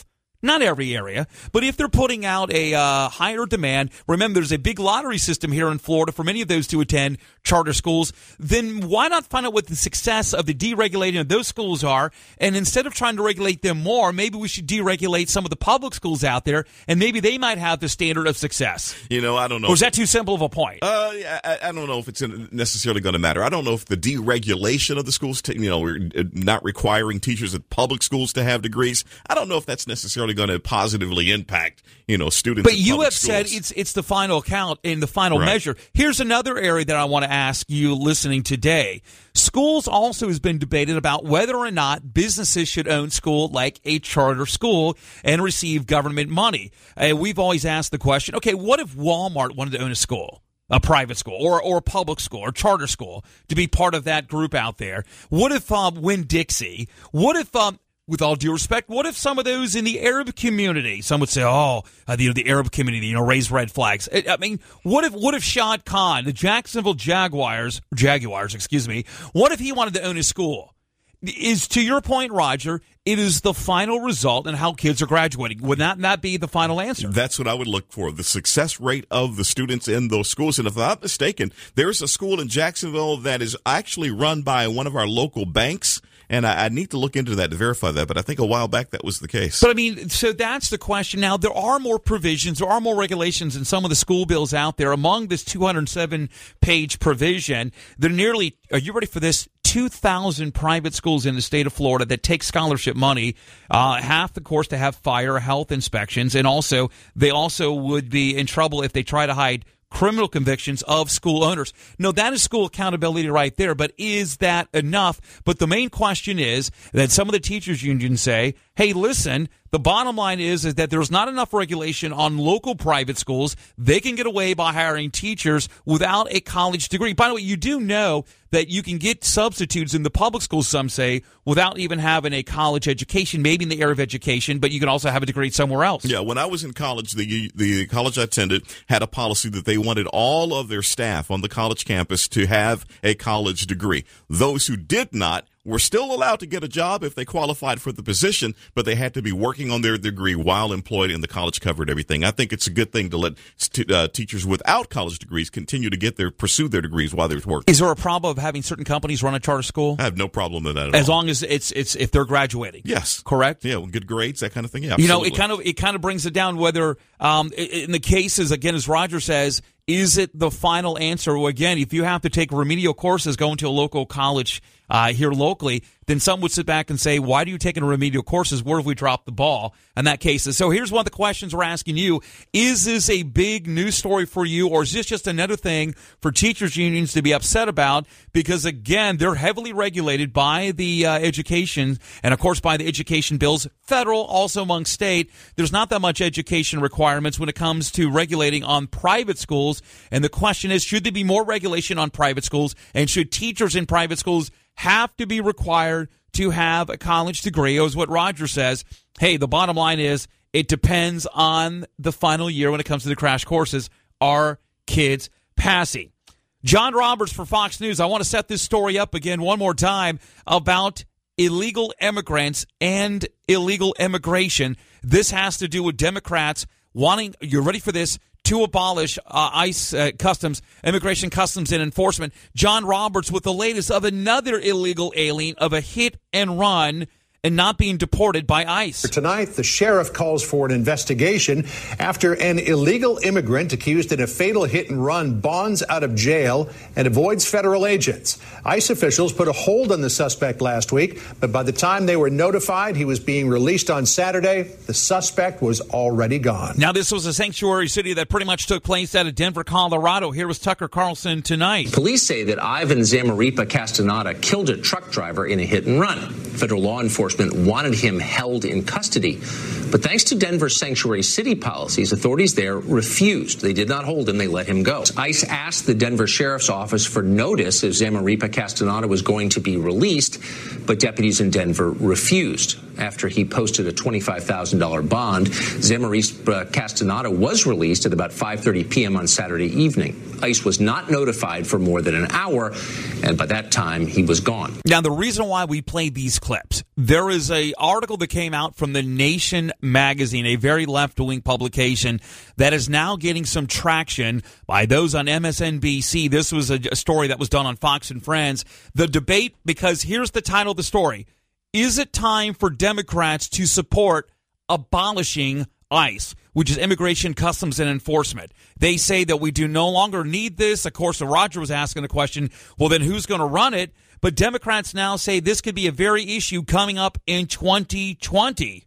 Speaker 3: not every area, but if they're putting out a uh, higher demand, remember there's a big lottery system here in Florida for many of those to attend charter schools, then why not find out what the success of the deregulating of those schools are, and instead of trying to regulate them more, maybe we should deregulate some of the public schools out there, and maybe they might have the standard of success.
Speaker 1: You know, I don't know.
Speaker 3: Or is that too simple of a point?
Speaker 1: Uh, I, I don't know if it's necessarily going to matter. I don't know if the deregulation of the schools, t- you know, we're not requiring teachers at public schools to have degrees. I don't know if that's necessarily going to positively impact, you know, students.
Speaker 3: But you have
Speaker 1: schools.
Speaker 3: said it's it's the final count in the final
Speaker 1: Right.
Speaker 3: measure. Here's another area that I want to ask you listening today. Schools also has been debated about whether or not businesses should own school like a charter school and receive government money. Uh, we've always asked the question, okay, what if Walmart wanted to own a school? A private school or or a public school or charter school to be part of that group out there. What if um, Winn-Dixie? What if, um, with all due respect, what if some of those in the Arab community? Some would say, "Oh, uh, the, the Arab community, you know, raise red flags." I, I mean, what if what if Shad Khan, the Jacksonville Jaguars, Jaguars, excuse me, what if he wanted to own a school? Is, to your point, Roger, it is the final result in how kids are graduating. Would that not be the final answer?
Speaker 1: That's what I would look for, the success rate of the students in those schools. And if I'm not mistaken, there's a school in Jacksonville that is actually run by one of our local banks. And I, I need to look into that to verify that. But I think a while back that was the case.
Speaker 3: But, I mean, so that's the question. Now, there are more provisions, there are more regulations in some of the school bills out there. Among this two hundred seven page provision, there are nearly, are you ready for this? two thousand private schools in the state of Florida that take scholarship money, uh, half, of course, to have fire health inspections, and also they also would be in trouble if they try to hide criminal convictions of school owners. No, that is school accountability right there, but is that enough? But the main question is that some of the teachers unions say, hey, listen, the bottom line is, is that there's not enough regulation on local private schools. They can get away by hiring teachers without a college degree. By the way, you do know that you can get substitutes in the public schools, some say, without even having a college education, maybe in the area of education, but you can also have a degree somewhere else.
Speaker 1: Yeah, when I was in college, the the college I attended had a policy that they wanted all of their staff on the college campus to have a college degree. Those who did not were still allowed to get a job if they qualified for the position, but they had to be working on their degree while employed, and the college covered everything. I think it's a good thing to let st- uh, teachers without college degrees continue to get their pursue their degrees while they're working.
Speaker 3: Is there a problem of having certain companies run a charter school?
Speaker 1: I have no problem with that at
Speaker 3: as
Speaker 1: all.
Speaker 3: long as it's it's if they're graduating.
Speaker 1: Yes,
Speaker 3: correct.
Speaker 1: Yeah, well, good grades, that kind of thing. Yeah,
Speaker 3: you
Speaker 1: absolutely.
Speaker 3: know, it kind of it kind of brings it down. Whether um, in the cases, again, as Roger says, is it the final answer? Well, again, if you have to take remedial courses going to a local college uh, here locally, then some would sit back and say, why do you take remedial courses? Where have we dropped the ball in that case? So here's one of the questions we're asking you. Is this a big news story for you, or is this just another thing for teachers unions to be upset about? Because, again, they're heavily regulated by the uh, education and, of course, by the education bills, federal, also among state. There's not that much education requirements when it comes to regulating on private schools. And the question is, should there be more regulation on private schools, and should teachers in private schools have to be required to have a college degree? Or is what Roger says, hey, the bottom line is it depends on the final year when it comes to the crash courses. Are kids passing? John Roberts for Fox News. I want to set this story up again one more time about illegal immigrants and illegal immigration. This has to do with Democrats wanting, you're ready for this, to abolish uh, ICE uh, customs, immigration customs and enforcement. John Roberts with the latest of another illegal alien of a hit and run and not being deported by ICE.
Speaker 4: Tonight, the sheriff calls for an investigation after an illegal immigrant accused in a fatal hit and run bonds out of jail and avoids federal agents. ICE officials put a hold on the suspect last week, but by the time they were notified he was being released on Saturday, the suspect was already gone.
Speaker 3: Now, this was a sanctuary city that pretty much took place out of Denver, Colorado. Here was Tucker Carlson tonight.
Speaker 8: Police say that Ivan Zamaripa Castaneda killed a truck driver in a hit and run. Federal law enforcement wanted him held in custody. But thanks to Denver's sanctuary city policies, authorities there refused. They did not hold him. They let him go. ICE asked the Denver Sheriff's Office for notice if Zamaripa Castaneda was going to be released, but deputies in Denver refused. after he posted a twenty-five thousand dollars bond. Zamarista Castaneda was released at about five thirty p.m. on Saturday evening. ICE was not notified for more than an hour, and by that time, he was gone.
Speaker 3: Now, the reason why we played these clips, there is an article that came out from The Nation magazine, a very left-wing publication that is now getting some traction by those on M S N B C. This was a, a story that was done on Fox and Friends. The debate, because here's the title of the story. Is it time for Democrats to support abolishing ICE, which is Immigration, Customs, and Enforcement? They say that we do no longer need this. Of course, Roger was asking the question, well, then who's going to run it? But Democrats now say this could be a very issue coming up in twenty twenty.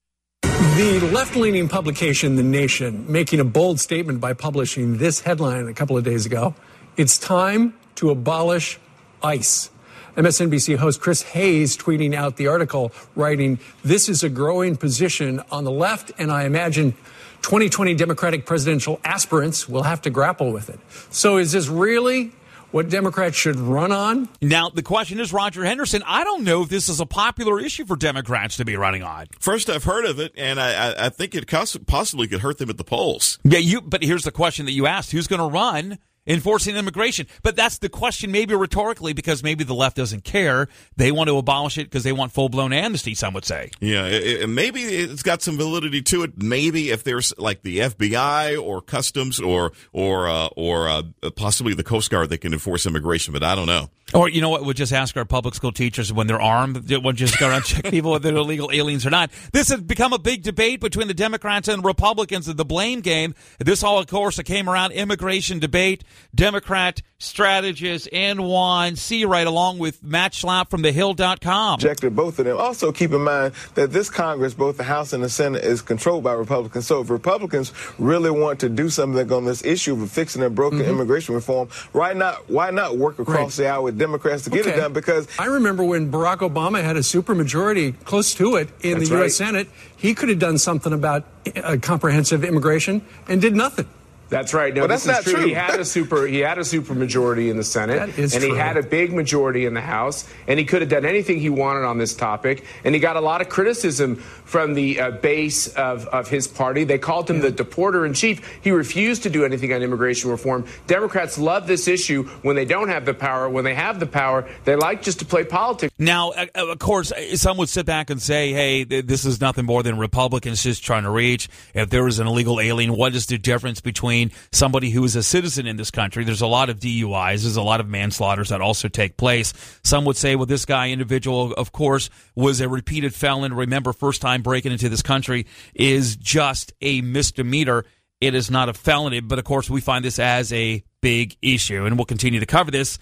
Speaker 9: The left-leaning publication, The Nation, making a bold statement by publishing this headline a couple of days ago. It's time to abolish ICE. M S N B C host Chris Hayes tweeting out the article, writing, "This is a growing position on the left, and I imagine twenty twenty Democratic presidential aspirants will have to grapple with it." So is this really what Democrats should run on?
Speaker 3: Now, the question is, Roger Henderson, I don't know if this is a popular issue for Democrats to be running on.
Speaker 1: First, I've heard of it, and I, I, I think it possibly could hurt them at the polls.
Speaker 3: Yeah, you. But here's the question that you asked. Who's going to run enforcing immigration? But that's the question, maybe rhetorically, because maybe the left doesn't care. They want to abolish it because they want full-blown amnesty, some would say.
Speaker 1: Yeah, it, it, maybe it's got some validity to it. Maybe if there's like the F B I or Customs or or uh, or uh, possibly the Coast Guard that can enforce immigration, but I don't know.
Speaker 3: Or, you know what, we'll just ask our public school teachers when they're armed, we'll just go around and check people whether they're illegal aliens or not. This has become a big debate between the Democrats and Republicans of the blame game. This all, of course, came around immigration debate. Democrat strategist Anwan Seawright, along with Matt Schlapp from the hill dot com.
Speaker 10: Rejected both of them. Also, keep in mind that this Congress, both the House and the Senate, is controlled by Republicans. So if Republicans really want to do something on this issue of fixing their broken mm-hmm. immigration reform, why not, why not work across right. the aisle with Democrats to get
Speaker 9: okay.
Speaker 10: it done? Because
Speaker 9: I remember when Barack Obama had a supermajority close to it in
Speaker 10: That's
Speaker 9: the U S
Speaker 10: right.
Speaker 9: Senate, he could have done something about uh, comprehensive immigration and did nothing.
Speaker 11: That's right. No,
Speaker 10: well,
Speaker 11: this
Speaker 10: that's
Speaker 11: is
Speaker 10: not
Speaker 11: true.
Speaker 10: true.
Speaker 11: He had a super. He had a super majority in the Senate,
Speaker 9: That is
Speaker 11: and
Speaker 9: true.
Speaker 11: he had a big majority in the House, and he could have done anything he wanted on this topic. And he got a lot of criticism from the uh, base of, of his party. They called him yeah. the deporter in chief. He refused to do anything on immigration reform. Democrats love this issue when they don't have the power. When they have the power, they like just to play politics.
Speaker 3: Now, of course, some would sit back and say, "Hey, this is nothing more than Republicans just trying to reach. If there was an illegal alien, what is the difference between somebody who who is a citizen in this country?" There's a lot of D U Is. There's a lot of manslaughters that also take place. Some would say, well, this guy, individual, of course, was a repeated felon. Remember, first time breaking into this country is just a misdemeanor. It is not a felony. But, of course, we find this as a big issue, and we'll continue to cover this.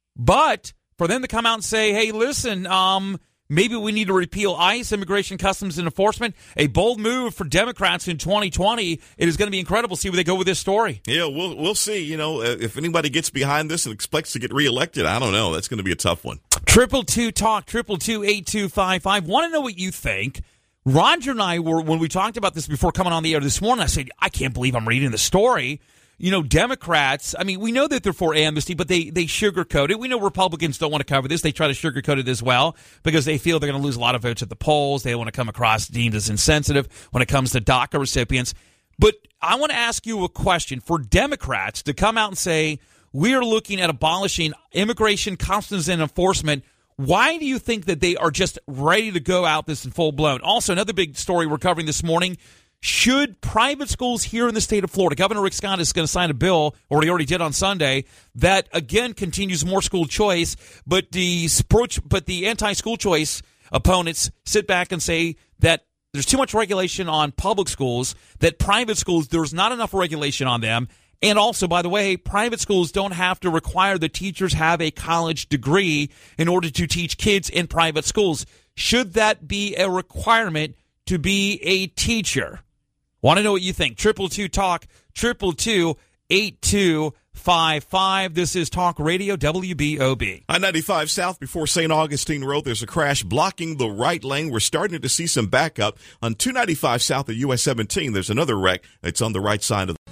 Speaker 3: But for them to come out and say, hey, listen, um, maybe we need to repeal ICE, Immigration, Customs, and Enforcement. A bold move for Democrats in twenty twenty. It is going to be incredible to see where they go with this story.
Speaker 1: Yeah, we'll we'll see. You know, if anybody gets behind this and expects to get reelected, I don't know. That's going to be a tough one.
Speaker 3: Triple two talk, triple two eight two five five. Want to know what you think? Roger and I were, when we talked about this before coming on the air this morning, I said, I can't believe I'm reading the story. You know, Democrats, I mean, we know that they're for amnesty, but they, they sugarcoat it. We know Republicans don't want to cover this. They try to sugarcoat it as well because they feel they're going to lose a lot of votes at the polls. They want to come across deemed as insensitive when it comes to DACA recipients. But I want to ask you a question. For Democrats to come out and say, we are looking at abolishing immigration, customs, and enforcement, why do you think that they are just ready to go out this in full blown? Also, another big story we're covering this morning. Should private schools here in the state of Florida, Governor Rick Scott is going to sign a bill, or he already did on Sunday, that again continues more school choice, but the but the anti-school choice opponents sit back and say that there's too much regulation on public schools, that private schools, there's not enough regulation on them. And also, by the way, private schools don't have to require the teachers have a college degree in order to teach kids in private schools. Should that be a requirement to be a teacher? Want to know what you think? Triple two talk, triple two eight two five five. This is Talk Radio W B O B.
Speaker 1: I ninety-five South before Saint Augustine Road. There's a crash blocking the right lane. We're starting to see some backup on two ninety-five South of U S seventeen. There's another wreck. It's on the right side of the.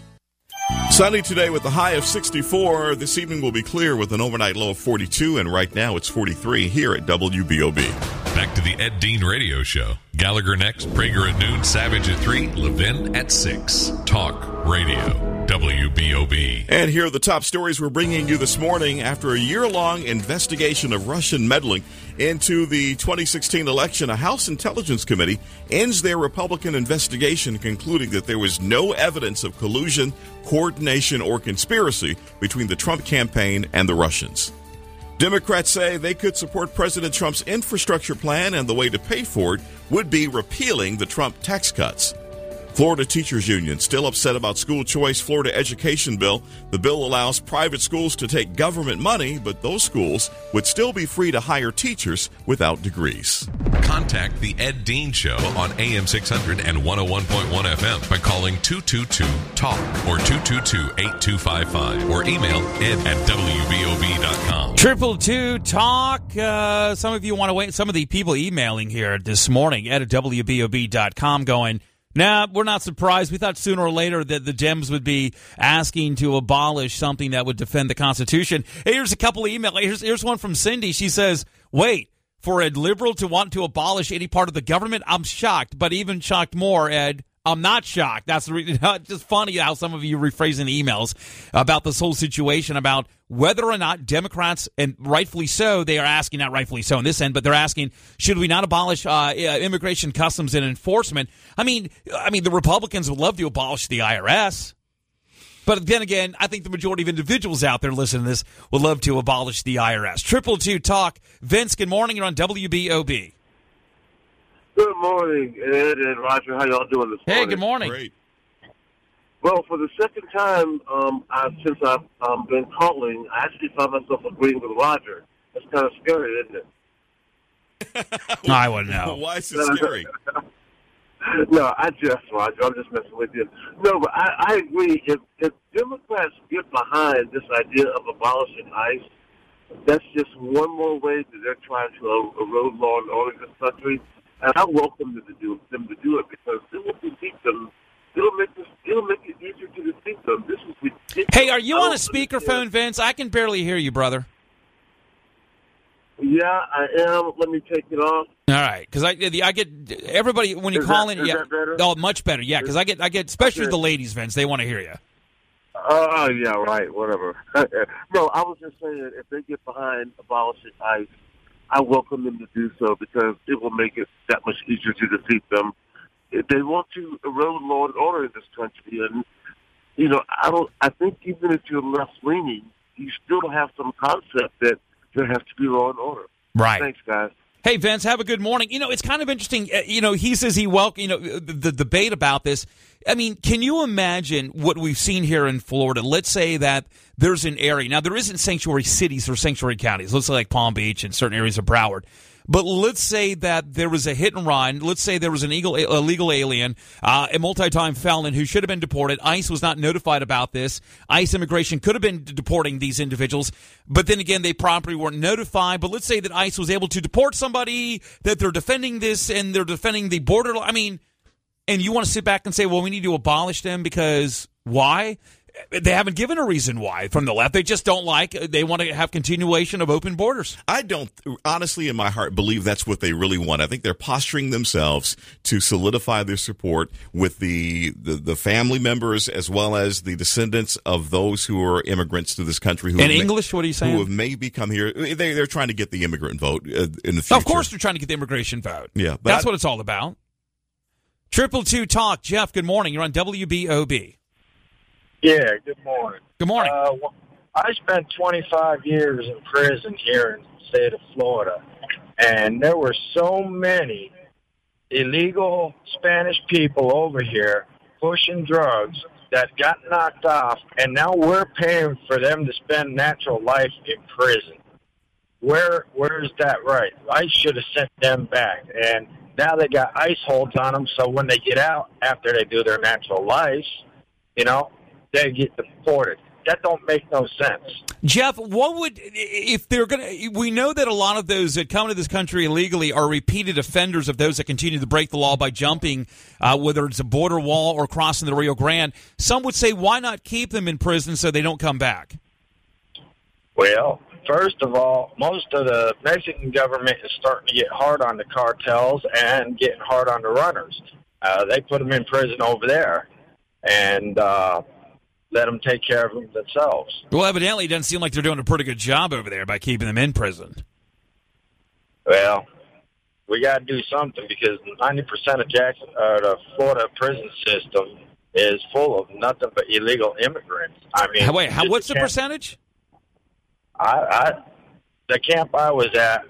Speaker 1: Sunny today with a high of sixty-four. This evening will be clear with an overnight low of forty-two, and right now it's forty-three here at W B O B.
Speaker 2: Back to the Ed Dean Radio Show. Gallagher next, Prager at noon, Savage at three, Levin at six. Talk Radio, W B O B.
Speaker 1: And here are the top stories we're bringing you this morning. After a year-long investigation of Russian meddling into the twenty sixteen election, a House Intelligence Committee ends their Republican investigation, concluding that there was no evidence of collusion, coordination, or conspiracy between the Trump campaign and the Russians. Democrats say they could support President Trump's infrastructure plan, and the way to pay for it would be repealing the Trump tax cuts. Florida Teachers Union still upset about school choice Florida education bill. The bill allows private schools to take government money, but those schools would still be free to hire teachers without degrees.
Speaker 2: Contact the Ed Dean Show on A M six hundred and one oh one point one F M by calling two two two talk or two two two, eight two five five or email ed at W B O B dot com.
Speaker 3: Triple two talk. Uh, some of you want to wait. Some of the people emailing here this morning ed at W B O B dot com going, nah, we're not surprised. We thought sooner or later that the Dems would be asking to abolish something that would defend the Constitution. Hey, here's a couple of emails. Here's, here's one from Cindy. She says, wait, for a liberal to want to abolish any part of the government? I'm shocked, but even shocked more, Ed. I'm not shocked. That's the re- just funny how some of you are rephrasing the emails about this whole situation about whether or not Democrats, and rightfully so, they are asking, not rightfully so in this end, but they're asking, should we not abolish uh, immigration, customs, and enforcement? I mean, I mean, the Republicans would love to abolish the I R S. But then again, I think the majority of individuals out there listening to this would love to abolish the I R S. Triple two talk. Vince, good morning. You're on W B O B.
Speaker 17: Good morning, Ed and Roger. How y'all doing this morning?
Speaker 3: Hey, good morning.
Speaker 1: Great.
Speaker 17: Well, for the second time um, I, since I've um, been calling, I actually found myself agreeing with Roger. That's kind of scary, isn't it?
Speaker 3: I wouldn't know.
Speaker 1: Why is it scary?
Speaker 17: No, I just, Roger, I'm just messing with you. No, but I, I agree. If, if Democrats get behind this idea of abolishing ICE, that's just one more way that they're trying to erode law and order in this country. And I welcome them to do them to do it because it will defeat them. It'll make this, it'll make it easier to defeat them. This is ridiculous.
Speaker 3: Hey, are you on a speakerphone, Vince? I can barely hear you, brother.
Speaker 17: Yeah, I am. Let me take it off.
Speaker 3: All right, because I, I get everybody when you
Speaker 17: is
Speaker 3: call
Speaker 17: that,
Speaker 3: in.
Speaker 17: Is
Speaker 3: Yeah,
Speaker 17: that better?
Speaker 3: oh, much better. Yeah, because I get, I get, especially
Speaker 17: Okay.
Speaker 3: the ladies, Vince. They want to hear you.
Speaker 17: Oh, uh, yeah, right. Whatever. No, I was just saying if they get behind abolishing ICE, I welcome them to do so because it will make it that much easier to defeat them. If they want to erode law and order in this country, and you know, I don't. I think even if you're left leaning, you still have some concept that there has to be law and order.
Speaker 3: Right.
Speaker 17: Thanks, guys.
Speaker 3: Hey, Vince, have a good morning. You know, it's kind of interesting. uh, You know, he says he welcome. You know, the, the debate about this. I mean, can you imagine what we've seen here in Florida? Let's say that there's an area. Now, there isn't sanctuary cities or sanctuary counties. Let's say like Palm Beach and certain areas of Broward. But let's say that there was a hit and run. Let's say there was an illegal, illegal alien, uh, a multi-time felon who should have been deported. ICE was not notified about this. ICE immigration could have been deporting these individuals. But then again, they properly weren't notified. But let's say that ICE was able to deport somebody, that they're defending this and they're defending the border. I mean, and you want to sit back and say, well, we need to abolish them because why? They haven't given a reason why from the left. They just don't like, they want to have continuation of open borders.
Speaker 1: I don't, honestly, in my heart, believe that's what they really want. I think they're posturing themselves to solidify their support with the, the, the family members as well as the descendants of those who are immigrants to this country. Who
Speaker 3: In
Speaker 1: may,
Speaker 3: English, what are you saying?
Speaker 1: Who have maybe come here. They, they're trying to get the immigrant vote uh, in the future.
Speaker 3: Of course they're trying to get the immigration vote.
Speaker 1: Yeah. But
Speaker 3: That's
Speaker 1: I,
Speaker 3: what it's all about. Triple two talk. Jeff, good morning. You're on W B O B.
Speaker 18: Yeah, good morning.
Speaker 3: Good morning.
Speaker 18: Uh, well, I spent twenty-five years in prison here in the state of Florida, and there were so many illegal Spanish people over here pushing drugs that got knocked off, and now we're paying for them to spend natural life in prison. Where where is that right? I should have sent them back, and now they got ICE holds on them, so when they get out after they do their natural lives, you know, they get deported. That don't make no sense.
Speaker 3: Jeff, what would, if they're going to, we know that a lot of those that come to this country illegally are repeated offenders of those that continue to break the law by jumping, uh, whether it's a border wall or crossing the Rio Grande. Some would say, why not keep them in prison so they don't come back?
Speaker 18: Well, First of all, most of the Mexican government is starting to get hard on the cartels and getting hard on the runners. Uh, they put them in prison over there and uh, let them take care of them themselves.
Speaker 3: Well, evidently, it doesn't seem like they're doing a pretty good job over there by keeping them in prison.
Speaker 18: Well, we got to do something because ninety percent of Jackson, uh, the Florida prison system is full of nothing but illegal immigrants. I mean,
Speaker 3: Wait, how, what's the percentage?
Speaker 18: I, I, the camp I was at,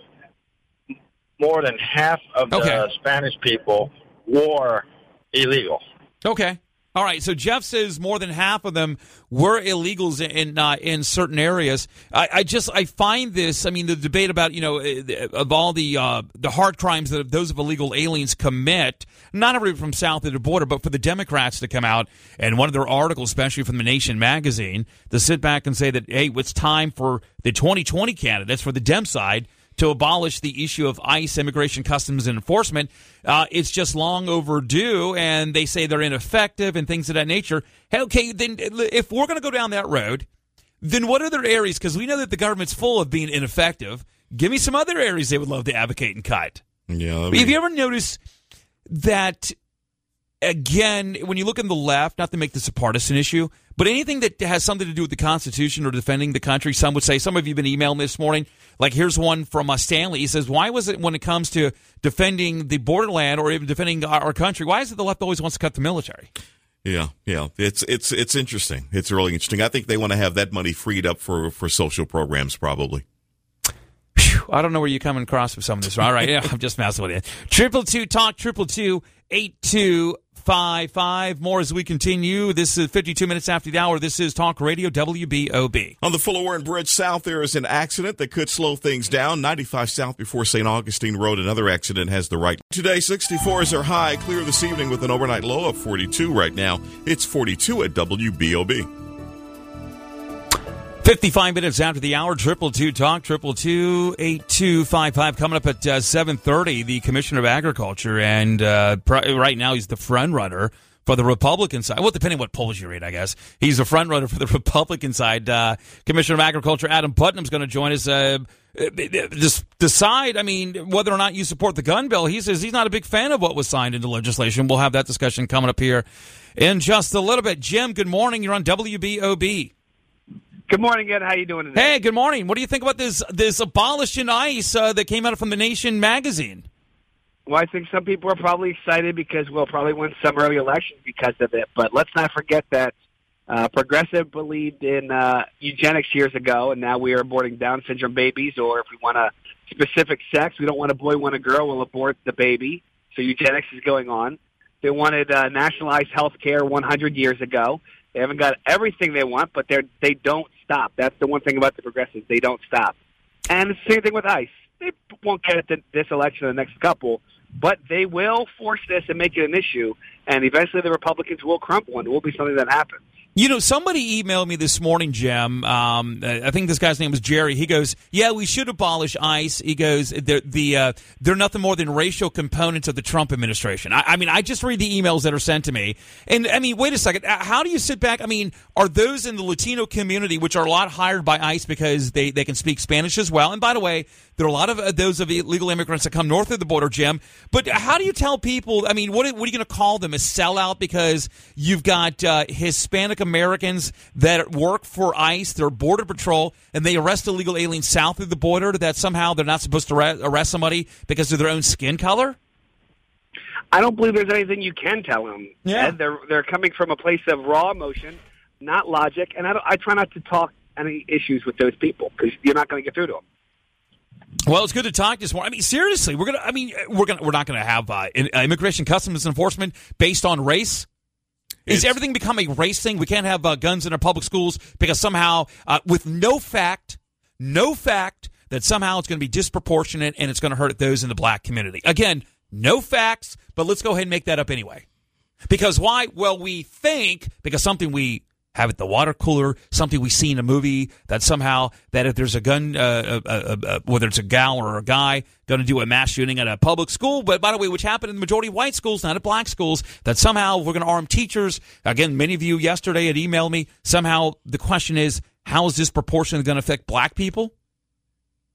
Speaker 18: more than half of the
Speaker 3: Okay.
Speaker 18: Spanish people were illegal.
Speaker 3: Okay. All right. So Jeff says more than half of them were illegals in uh, in certain areas. I, I just I find this. I mean, the debate about you know of all the uh, the hard crimes that those of illegal aliens commit, not everybody from south of the border, but for the Democrats to come out and one of their articles, especially from the Nation magazine, to sit back and say that hey, it's time for the twenty twenty candidates for the Dem side to abolish the issue of ICE, Immigration, Customs, and Enforcement. Uh, it's just long overdue, and they say they're ineffective and things of that nature. Okay, then if we're going to go down that road, then what other areas, because we know that the government's full of being ineffective, give me some other areas they would love to advocate and cut.
Speaker 1: Yeah. I mean,
Speaker 3: Have you ever noticed that, again, when you look on the left, not to make this a partisan issue, but anything that has something to do with the Constitution or defending the country, some would say, some of you have been emailing me this morning, like here's one from uh, Stanley. He says, why was it when it comes to defending the borderland or even defending our, our country, why is it the left always wants to cut the military?
Speaker 1: Yeah, yeah, it's it's it's interesting. It's really interesting. I think they want to have that money freed up for, for social programs, probably.
Speaker 3: Whew, I don't know where you're coming across with some of this. All right, yeah, I'm just messing with you. Triple two talk triple two eight two five five. More as we continue. This is fifty-two minutes after the hour. This is Talk Radio W B O B.
Speaker 1: On the Fuller Warren Bridge South, there is an accident that could slow things down. ninety-five South before Saint Augustine Road. Another accident has the right. Today, sixty-four is our high. Clear this evening with an overnight low of forty-two right now. It's forty-two at W B O B.
Speaker 3: fifty-five minutes after the hour, triple two talk, triple two eight two five five. Coming up at uh, seven thirty, the Commissioner of Agriculture, and uh, pr- right now he's the front runner for the Republican side. Well, depending on what polls you read, I guess he's the front runner for the Republican side. Uh, Commissioner of Agriculture Adam Putnam's going to join us. Uh, just decide, I mean, whether or not you support the gun bill. He says he's not a big fan of what was signed into legislation. We'll have that discussion coming up here in just a little bit. Jim, good morning. You're on W B O B.
Speaker 19: Good morning, Ed. How you doing today?
Speaker 3: Hey, good morning. What do you think about this this abolishing ICE uh, that came out from the Nation magazine?
Speaker 19: Well, I think some people are probably excited because we'll probably win some early elections because of it. But let's not forget that uh, Progressive believed in uh, eugenics years ago, and now we are aborting Down syndrome babies. Or if we want a specific sex, we don't want a boy, want a girl, we'll abort the baby. So eugenics is going on. They wanted uh, nationalized health care one hundred years ago. They haven't got everything they want, but they're, they don't stop. That's the one thing about the progressives. They don't stop. And it's the same thing with ICE. They won't get it to this election or the next couple, but they will force this and make it an issue, and eventually the Republicans will crumble, and it will be something that happens.
Speaker 3: You know, somebody emailed me this morning, Jim. Um, I think this guy's name was Jerry. He goes, yeah, we should abolish ICE. He goes, they're, the, uh, they're nothing more than racial components of the Trump administration. I, I mean, I just read the emails that are sent to me. And, I mean, wait a second. How do you sit back? I mean, are those in the Latino community, which are a lot hired by ICE because they, they can speak Spanish as well? And by the way, there are a lot of uh, those of illegal immigrants that come north of the border, Jim. But how do you tell people, I mean, what, what are you going to call them? A sellout because you've got uh, Hispanic Americans that work for ICE, they're Border Patrol, and they arrest illegal aliens south of the border that somehow they're not supposed to arrest somebody because of their own skin color?
Speaker 19: I don't believe there's anything you can tell them.
Speaker 3: Yeah.
Speaker 19: Ed. They're, they're coming from a place of raw emotion, not logic, and I, don't, I try not to talk any issues with those people because you're not going to get through to them.
Speaker 3: Well, it's good to talk this morning. I mean, seriously, we're gonna. I mean, we're gonna. We're not gonna have uh, immigration customs enforcement based on race. Is it's, everything become a race thing? We can't have uh, guns in our public schools because somehow, uh, with no fact, no fact that somehow it's going to be disproportionate and it's going to hurt those in the black community. Again, no facts, but let's go ahead and make that up anyway. Because why? Well, we think because something we have at the water cooler, something we see in a movie, that somehow that if there's a gun, uh, uh, uh, uh, whether it's a gal or a guy, going to do a mass shooting at a public school, but by the way, which happened in the majority of white schools, not at black schools, that somehow we're going to arm teachers. Again, many of you yesterday had emailed me. Somehow the question is, how is this proportionally going to affect black people?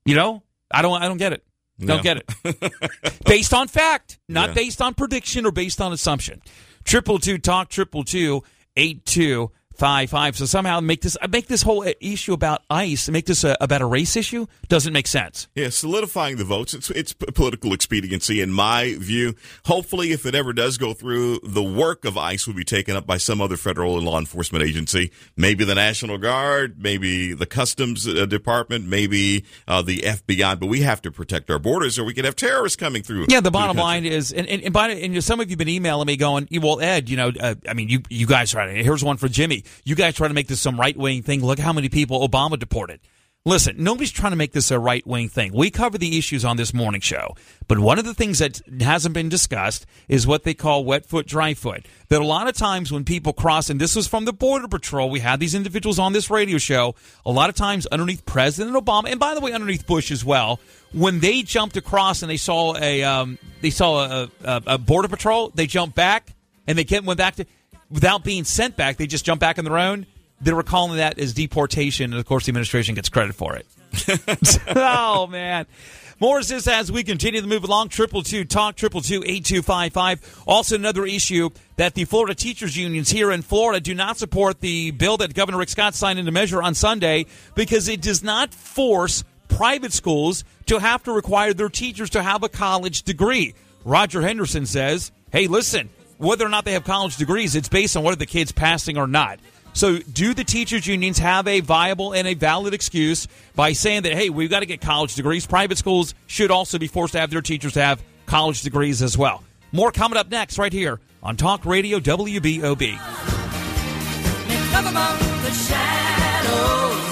Speaker 3: You know, I don't. I don't get it. Don't
Speaker 1: No.
Speaker 3: get it. Based on fact, not
Speaker 1: Yeah.
Speaker 3: based on prediction or based on assumption. Triple two talk triple two eight two five five. So somehow make this make this whole issue about ICE, make this a, about a race issue, doesn't make sense.
Speaker 1: Yeah, solidifying the votes. It's it's p- political expediency, in my view. Hopefully, if it ever does go through, the work of ICE will be taken up by some other federal law enforcement agency. Maybe the National Guard, maybe the Customs uh, Department, maybe uh, the F B I. But we have to protect our borders, or we could have terrorists coming through.
Speaker 3: Yeah, the
Speaker 1: through
Speaker 3: bottom
Speaker 1: country.
Speaker 3: line is, and and, and, by, and you know, some of you have been emailing me going, well, Ed, you know, uh, I mean, you you guys try to. Here's one for Jimmy. You guys try to make this some right wing thing. Look how many people Obama deported. Listen, nobody's trying to make this a right wing thing. We cover the issues on this morning show, but one of the things that hasn't been discussed is what they call wet foot, dry foot. That a lot of times when people cross, and this was from the Border Patrol, we had these individuals on this radio show. A lot of times underneath President Obama, and by the way, underneath Bush as well, when they jumped across and they saw a um, they saw a, a, a Border Patrol, they jumped back and they kept went back to without being sent back. They just jumped back on their own. They were calling that as deportation, and of course the administration gets credit for it. Oh, man. More is this as we continue to move along. Triple two talk triple two eight two five five. Also, another issue that the Florida teachers unions here in Florida do not support the bill that Governor Rick Scott signed into measure on Sunday because it does not force private schools to have to require their teachers to have a college degree. Roger Henderson says, hey, listen, whether or not they have college degrees, it's based on whether the kid's passing or not. So do the teachers' unions have a viable and a valid excuse by saying that, hey, we've got to get college degrees? Private schools should also be forced to have their teachers to have college degrees as well. More coming up next right here on Talk Radio W B O B.
Speaker 20: Next up among the shadows.